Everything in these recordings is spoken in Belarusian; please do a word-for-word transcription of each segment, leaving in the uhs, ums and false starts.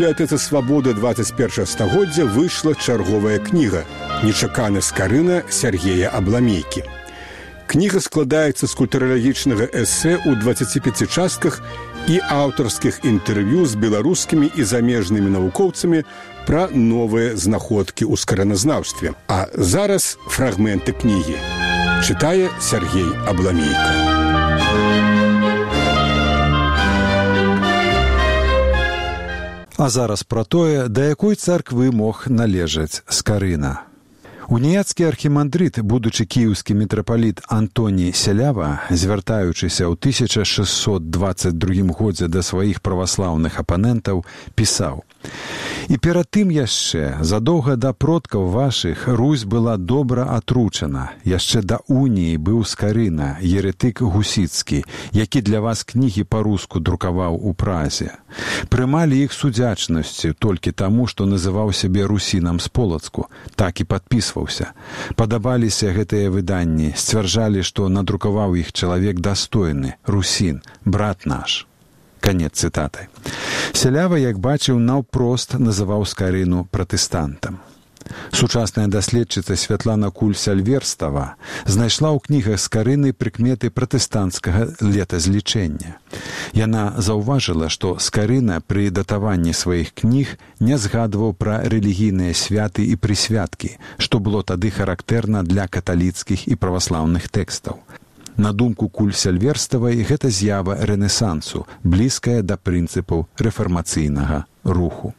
бібліятэцы «Свабоды» двадцать першага стагоддзя выйшла чарговая кніга «Нечакана скарына» Сергея Абламейкі. Кніга складаецца з культуралагічнага эсэ ў дваццаці пяці частках і аўтарскіх інтэрв'ю з беларускімі і замежнымі навукоўцамі пра новыя знаходкі ў скараназнаўстве. А зараз фрагменты кнігі. Чытае Сергей Абламейка. А зараз пра тое, да якой царквы мог належаць Скарына. Уніяцкі архімандрыт, будучы кіеўскі мітрапаліт Антоній Сялява, звяртаючыся ў тысяча шэсцьсот дваццаць другім годзе да сваіх праваслаўных апанентаў, пісаў: «І перад тым яшчэ, задоўга да продкаў вашых, Русь была добра атручана. Яшчэ да уніі быў Скарына, еретык гусіцкі, які для вас кнігі па-руску друкаваў у Празе. Прымалі іх судзячнасцю толькі таму, што называў сябе русінам з Полацку, так і падпісваў. Падабаліся гэтыя выданні, сцвярджалі, што надрукаваў іх чалавек дастойны, русін, брат наш». Канец цытаты. Сялява, як бачыў, наўпрост называў Скарыну пратэстантам. Сучасная даследчыца Святлана Куль-Сальверстава знайшла ў кнігах Скарыны прыкметы пратэстанцкага летазлічэння. Яна заўважыла, што Скарына пры датаванні сваіх кніг не згадваў пра рэлігійныя святы і прысвяткі, што было тады характэрна для каталіцкіх і праваслаўных тэкстаў. На думку Куль-Сальверставай, гэта з'ява рэнесансу, блізкая да прынцыпаў рэфармацыйнага руху.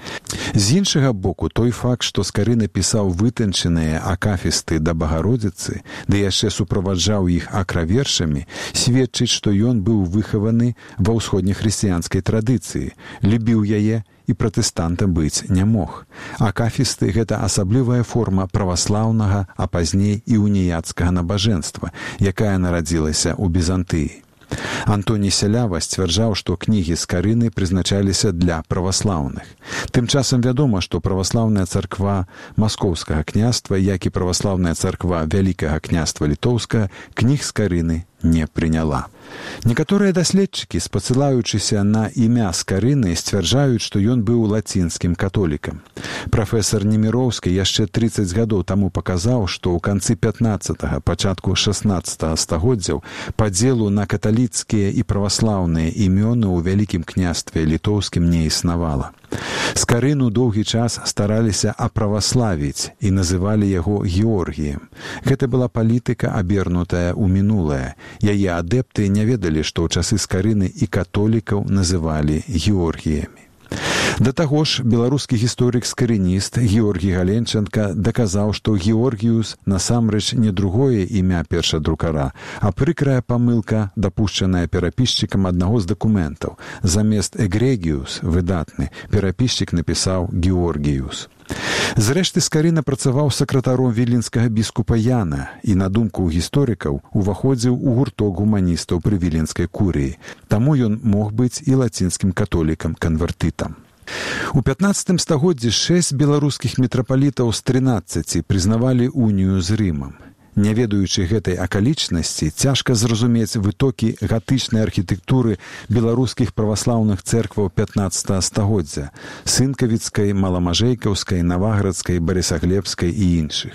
З іншага боку, той факт, што Скарына пісаў вытанчаныя акафісты да Багародзіцы, ды яшчэ суправаджаў іх акравершамі, сведчыць, што ён быў выхаваны ва ўсходнехрысціянскай традыцыі, любіў яе і пратэстантам быць не мог. Акафісты – гэта асаблівая форма праваслаўнага, а пазней і уніяцкага набажэнства, якая нарадзілася ў Бізантыі. Антоній Сялява сцвярджаў, што кнігі Скарыны прызначаліся для праваслаўных. Тым часам вядома, што праваслаўная царква Маскоўскага княства, як і праваслаўная царква Вялікага княства Літоўскага, кніг Скарыны не прыняла. Некаторыя даследчыкі, спасылаючыся на імя Скарыны, сцвярджаюць, што ён быў лацінскім католікам. Прафесар Неміроўскі яшчэ трыццаць гадоў таму паказаў, што ў канцы пятнаццатага, пачатку шаснаццатага стагоддзяў падзелу на каталіцкія і праваслаўныя імёны ў Вялікім княстве Літоўскім не існавала. Скарыну доўгі час стараліся аправаславіць і называлі яго Георгіем. Гэта была палітыка, абернутая ў мінулае. Яе адэпты не ведалі, што ў часы Скарыны і католікаў называлі Георгіямі. Да таго ж, беларускі гісторык-скарыніст Георгій Галенченка даказаў, што Георгіюс насамрэч не другое імя першадрукара, а прыкрая памылка, дапушчаная перапісчыкам аднаго з дакументаў. Замест Эгрегіюс, выдатны, перапісчык напісаў Георгіюс. Зрэшты, Скарына працаваў сакратаром віленскага біскупа Яна і, на думку гісторыкаў, уваходзіў у гурток гуманістаў пры віленскай курыі. Таму ён мог быць і лацінскім католікам-канвертытам. У пятнаццатым стагоддзі шэсць беларускіх мітрапалітаў з трынаццаці прызнавалі унію з Рымам. Не ведаючы гэтай акалічнасці, цяжка зразумець вытокі гатычнай архітэктуры беларускіх праваслаўных цэркваў пятнаццатага стагоддзя – Сынкавіцкай, Маламажэйкаўскай, Наваградскай, Барысаглебскай і іншых.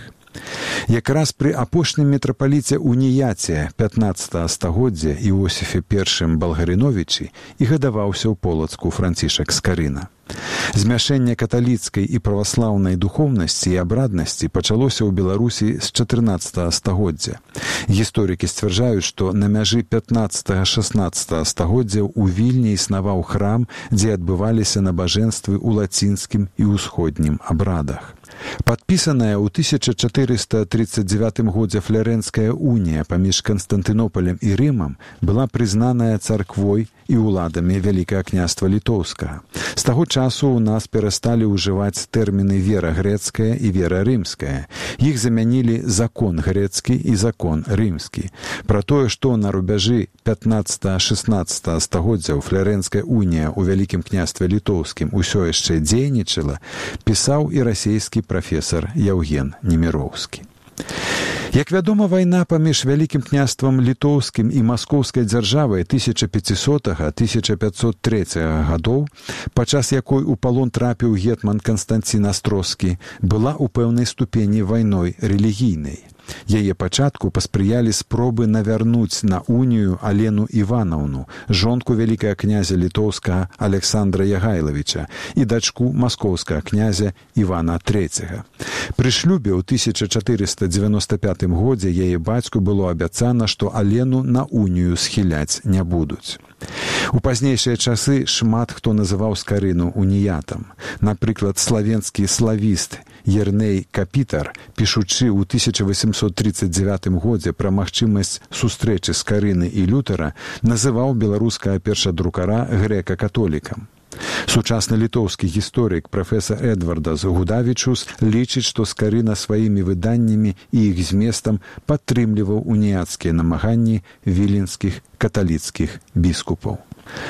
Якраз пры апошнім мітрапаліце уніяце пятнаццатага стагоддзя Іосіфе першым Балгарыновічы і гадаваўся ў Полацку Францішак Скарына. Змяшэнне каталіцкай і праваслаўнай духоўнасці і абраднасці пачалося ў Беларусі з чатырнаццатага стагоддзя. Гісторыкі сцвярджаюць, што на мяжы пятнаццатага-шаснаццатага стагоддзяў у Вільні існаваў храм, дзе адбываліся набажэнствы ў лацінскім і ўсходнім абрадах. Падпісаная ў тысяча чатырыста трыццаць дзевятым годзе Флярэнская унія паміж Канстантынополем і Рымам была прызнаная царквой і ўладамі Вялікага княства Літоўскага. З таго часу ў нас перасталі ўжываць тэрміны вера грэцкая і вера рымская. Іх замянілі закон грэцкі і закон рымскі. Пра тое, што на рубяжы пятнаццатага-шаснаццатага стагоддзяў Флярэнская унія ў Вялікім княстве Літоўскім усё яшчэ дзейнічала, пісаў і расейскі прафесар Яўген Неміроўскі. Як вядома, вайна паміж Вялікім княствам літоўскім і маскоўскай дзяржавай тысяча пяцісотага - тысяча пятьсот трэцяга гадоў, падчас якой у палон трапіў гетман Канстанцін Астроскі, была ў пэўнай ступені вайной рэлігійнай. Яе пачатку паспрыялі спробы навярнуць на унію Алену Іванаўну, жонку вялікага князя літоўскага Александра Ягайлавіча і дачку маскоўскага князя Івана трэцяга. Пры шлюбе ў тысяча чатырыста дзевяноста пятым годзе яе бацьку было абяцана, што Алену на унію схіляць не будуць. У пазнейшыя часы шмат хто называў Скарыну уніятам. Напрыклад, славенскі славіст Ерней Капітар, пішучы ў тысяча васемсот тридцать девятым годзе пра магчымасць сустрэчы Скарыны і Лютера, называў беларускага першадрукара грэка-католікам. Сучасны літоўскі гісторык прафесар Эдвардас Гудавічус лічыць, што Скарына сваімі выданнямі і іх зместам падтрымліваў уніяцкія намаганні віленскіх каталіцкіх біскупаў.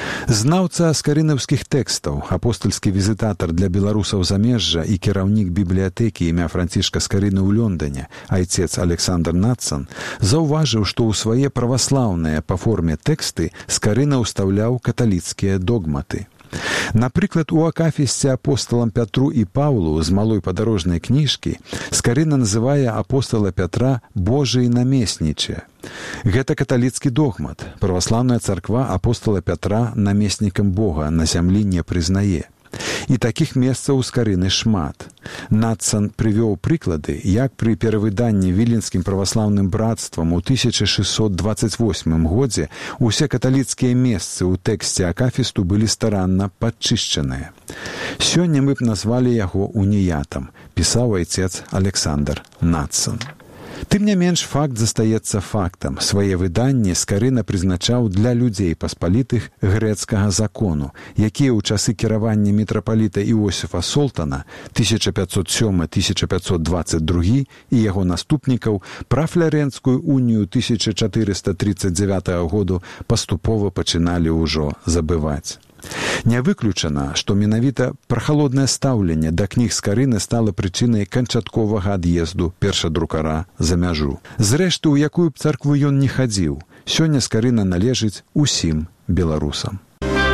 Знаўца скарынаўскіх тэкстаў, апостальскі візітатар для беларусаў замежжа і кіраўнік бібліятэкі імя Францішка Скарыны ў Лондоне, айцец Александр Надсон, заўважыў, што ў свае праваслаўныя па форме тэксты Скарына ўстаўляў каталіцкія догматы. Напрыклад, у акафісце апосталам Пятру і Паўлу з малой падарожнай кніжкі Скарына называе апостала Пятра «Божий намесніче». Гэта каталіцкі догмат. Праваслаўная царква апостала Пятра намеснікам Бога на зямлі не прызнае. І такіх месцаў у Скарыны шмат. Надсон прывёў прыклады, як пры перавыданні віленскім праваслаўным братствам у тысяча шэсцьсот дваццаць восьмым годзе усе каталіцкія месцы ў тэксце акафісту былі старанна падчышчаныя. Сёння мы б назвалі яго уніятам, пісаў айцец Александр Надсон. Тым не менш, факт застаецца фактам. Свае выданні Скарына прызначаў для людзей паспалітых грэцкага закону, якія ў часы кіравання мітрапаліта Іосіфа Солтана тысяча пятьсот сёмы - тысяча пятьсот двадцать другі і яго наступнікаў пра Флярэнскую унію тысяча чатырыста тридцать девятага году паступова пачыналі ўжо забываць. Не выключана, што менавіта прахалоднае стаўленне да кніг Скарыны стала прычынай канчатковага ад'езду першадрукара за мяжу. Зрэшты, у якую б царкву ён не хадзіў, сёння Скарына належыць усім беларусам.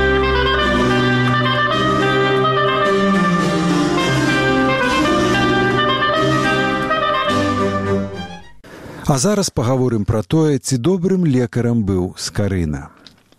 А зараз пагаворым пра тое, ці добрым лекарам быў Скарына.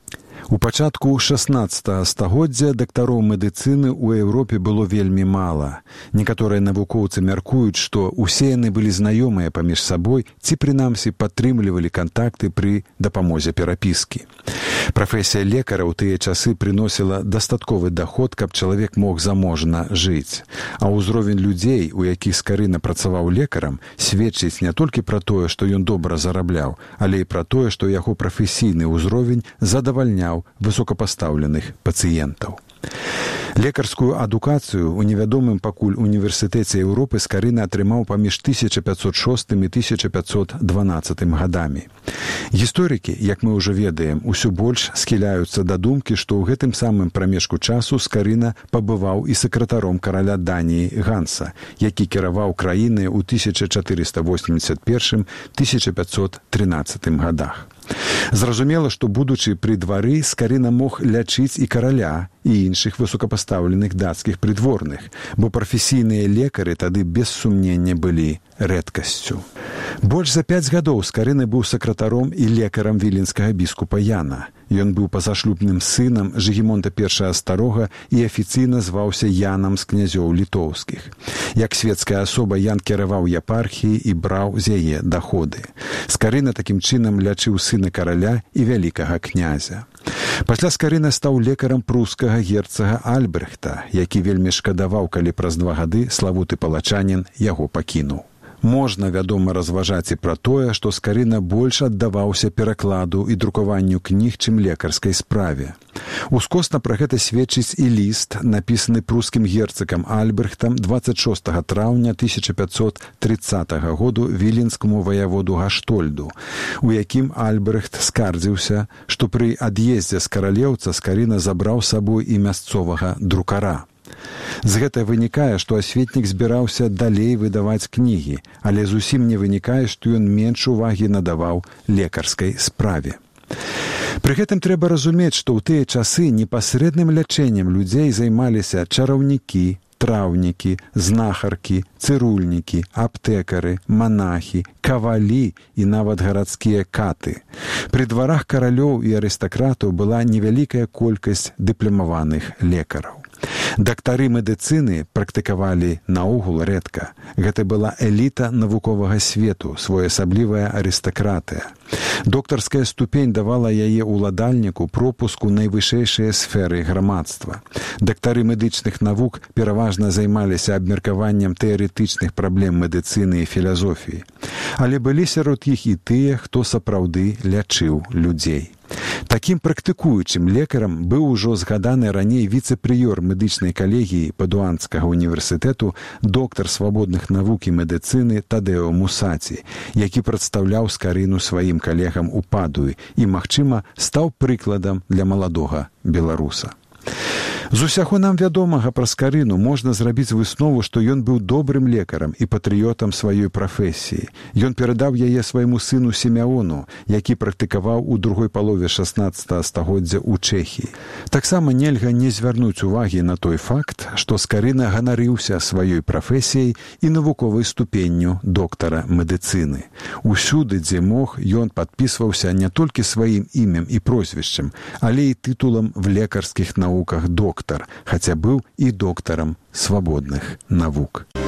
У пачатку шаснаццатага стагоддзя дактароў медыцыны ў Еўропе было вельмі мала. Некаторыя навукоўцы мяркуюць, што ўсе яны былі знаёмыя паміж сабой ці, прынамсі, падтрымлівалі кантакты пры дапамозе перапіскі. Прафесія лекара ў тыя часы прыносіла дастатковы даход, каб чалавек мог заможна жыць. А ўзровень людзей, у якіх Скарына працаваў лекарам, сведчыць не толькі пра тое, што ён добра зарабляў, але і пра тое, што яго прафесійны ўзровень задавальняў высокапастаўленых пацыентаў. Лекарскую адукацыю ў невядомым пакуль універсітэце Еўропы Скарына атрымаў паміж тысяча пятьсот шостым і тысяча пятьсот дванаццатым гадамі. Гісторыкі, як мы ўжо ведаем, усё больш схіляюцца да думкі, што ў гэтым самым прамежку часу Скарына пабываў і сакратаром караля Даніі Ганса, які кіраваў краінай у тысяча чатырыста восемьдесят первым - тысяча пятьсот тринадцатым гадах. Зразумела, што, будучы пры двары, Скарына мог лячыць і караля, і іншых высокапастаўленых дацкіх прыдворных, бо прафесійныя лекары тады без сумнення былі рэдкасцю. Больш за пяць гадоў Скарына быў сакратаром і лекарам віленскага біскупа Яна. Ён быў пазашлюбным сынам Жыгімонта першага Старога і афіцыйна зваўся Янам з князёў літоўскіх. Як светская асоба Ян кіраваў епархіяй і браў з яе даходы. Скарына такім чынам лячыў сына караля і вялікага князя. Пасля Скарына стаў лекарам прускага герцага Альбрэхта, які вельмі шкадаваў, калі праз два гады славуты палачанін яго пакінуў. Можна, вядома, разважаць і пра тое, што Скарына больш аддаваўся перакладу і друкаванню кніг, чым лекарскай справе. Ускосна пра гэта сведчыць і ліст, напісаны прускім герцагам Альбрэхтам дваццаць шостага траўня тысяча пятьсот тридцатага году віленскаму ваяводу Гаштольду, у якім Альбрэхт скардзіўся, што пры ад'ездзе з каралеўца Скарына забраў з сабой і мясцовага друкара. З гэта вынікае, што асветнік збіраўся далей выдаваць кнігі, але зусім не вынікае, што ён менш увагі надаваў лекарскай справе. Пры гэтым трэба разумець, што ў тыя часы непасрэдным лячэннем людзей займаліся чараўнікі, траўнікі, знахаркі, цырульнікі, аптэкары, манахі, кавалі і нават гарадскія каты. Пры дварах каралёў і арыстакратаў была невялікая колькасць дыпламаваных лекараў. Дактары медыцыны практыкавалі наогул рэдка. Гэта была эліта навуковага свету, своеасаблівая арыстакратыя. Доктарская ступень давала яе ўладальніку пропуску найвышэйшыя сферы грамадства. Дактары медычных навук пераважна займаліся абмеркаваннем тэарэтычных праблем медыцыны і філазофіі. Але былі сярод іх і тыя, хто сапраўды лячыў людзей. Такім практыкуючым лекарам быў ужо згаданы раней віцэ-прыёр медычнай калегіі Падуанскага універсітэту, доктар свабодных навук і медыцыны Тадэо Мусаці, які прадстаўляў Скарыну сваім калегам у Падуі і, магчыма, стаў прыкладам для маладога беларуса. З усяго нам вядомага пра Скарыну можна зрабіць выснову, што ён быў добрым лекарам і патрыётам сваёй прафесіі. Ён перадаў яе свайму сыну Сімеону, які практыкаваў у другой палове шаснаццатага стагоддзя ў Чэхіі. Таксама нельга не звярнуць увагі на той факт, што Скарына ганарыўся сваёй прафесіяй і навуковай ступенню доктара медыцыны. Усюды, дзе мог, ён падпісваўся не толькі сваім імем і прозвішчам, але і тытулам в лекарскіх навуках доктар, хаця быў і доктарам свабодных навук.